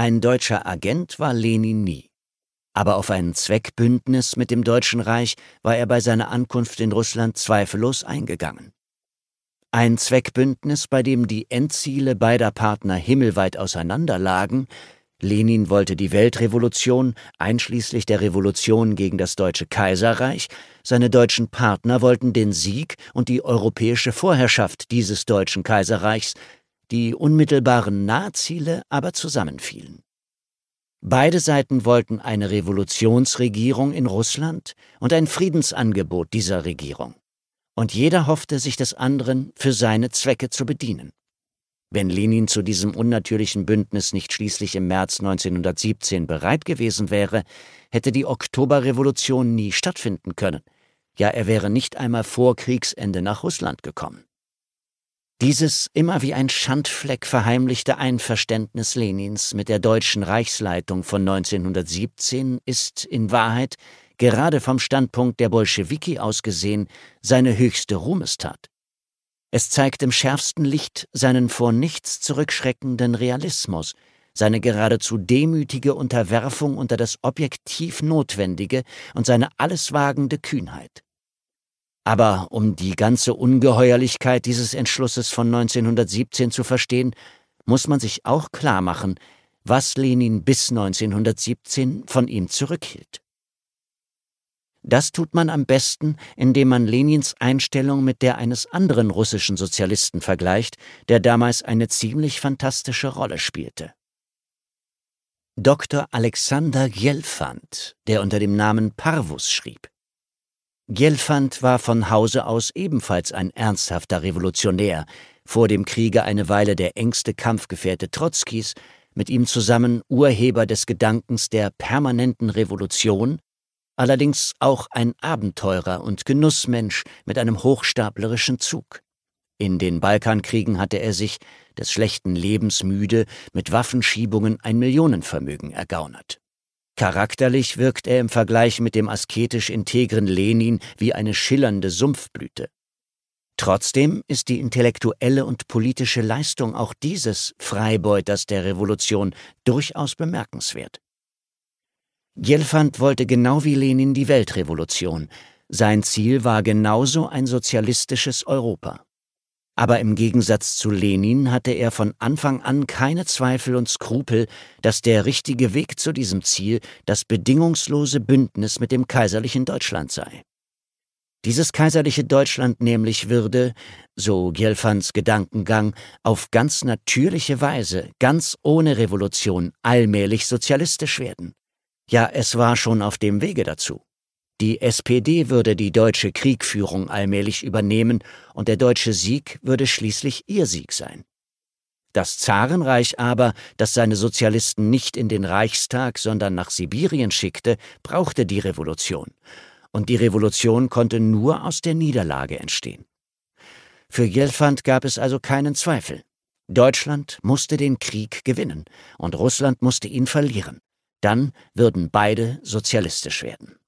Ein deutscher Agent war Lenin nie. Aber auf ein Zweckbündnis mit dem Deutschen Reich war er bei seiner Ankunft in Russland zweifellos eingegangen. Ein Zweckbündnis, bei dem die Endziele beider Partner himmelweit auseinanderlagen. Lenin wollte die Weltrevolution, einschließlich der Revolution gegen das Deutsche Kaiserreich, seine deutschen Partner wollten den Sieg und die europäische Vorherrschaft dieses Deutschen Kaiserreichs, die unmittelbaren Nahziele aber zusammenfielen. Beide Seiten wollten eine Revolutionsregierung in Russland und ein Friedensangebot dieser Regierung. Und jeder hoffte, sich des anderen für seine Zwecke zu bedienen. Wenn Lenin zu diesem unnatürlichen Bündnis nicht schließlich im März 1917 bereit gewesen wäre, hätte die Oktoberrevolution nie stattfinden können. Ja, er wäre nicht einmal vor Kriegsende nach Russland gekommen. Dieses immer wie ein Schandfleck verheimlichte Einverständnis Lenins mit der deutschen Reichsleitung von 1917 ist in Wahrheit, gerade vom Standpunkt der Bolschewiki aus gesehen, seine höchste Ruhmestat. Es zeigt im schärfsten Licht seinen vor nichts zurückschreckenden Realismus, seine geradezu demütige Unterwerfung unter das objektiv Notwendige und seine alleswagende Kühnheit. Aber um die ganze Ungeheuerlichkeit dieses Entschlusses von 1917 zu verstehen, muss man sich auch klarmachen, was Lenin bis 1917 von ihm zurückhielt. Das tut man am besten, indem man Lenins Einstellung mit der eines anderen russischen Sozialisten vergleicht, der damals eine ziemlich fantastische Rolle spielte. Dr. Alexander Gelfand, der unter dem Namen Parvus schrieb. Gelfand war von Hause aus ebenfalls ein ernsthafter Revolutionär, vor dem Kriege eine Weile der engste Kampfgefährte Trotzkis, mit ihm zusammen Urheber des Gedankens der permanenten Revolution, allerdings auch ein Abenteurer und Genussmensch mit einem hochstaplerischen Zug. In den Balkankriegen hatte er sich, des schlechten Lebens müde, mit Waffenschiebungen ein Millionenvermögen ergaunert. Charakterlich wirkt er im Vergleich mit dem asketisch integren Lenin wie eine schillernde Sumpfblüte. Trotzdem ist die intellektuelle und politische Leistung auch dieses Freibeuters der Revolution durchaus bemerkenswert. Gelfand wollte genau wie Lenin die Weltrevolution. Sein Ziel war genauso ein sozialistisches Europa. Aber im Gegensatz zu Lenin hatte er von Anfang an keine Zweifel und Skrupel, dass der richtige Weg zu diesem Ziel das bedingungslose Bündnis mit dem kaiserlichen Deutschland sei. Dieses kaiserliche Deutschland nämlich würde, so Gelfands Gedankengang, auf ganz natürliche Weise, ganz ohne Revolution, allmählich sozialistisch werden. Ja, es war schon auf dem Wege dazu. Die SPD würde die deutsche Kriegführung allmählich übernehmen und der deutsche Sieg würde schließlich ihr Sieg sein. Das Zarenreich aber, das seine Sozialisten nicht in den Reichstag, sondern nach Sibirien schickte, brauchte die Revolution. Und die Revolution konnte nur aus der Niederlage entstehen. Für Gelfand gab es also keinen Zweifel. Deutschland musste den Krieg gewinnen und Russland musste ihn verlieren. Dann würden beide sozialistisch werden.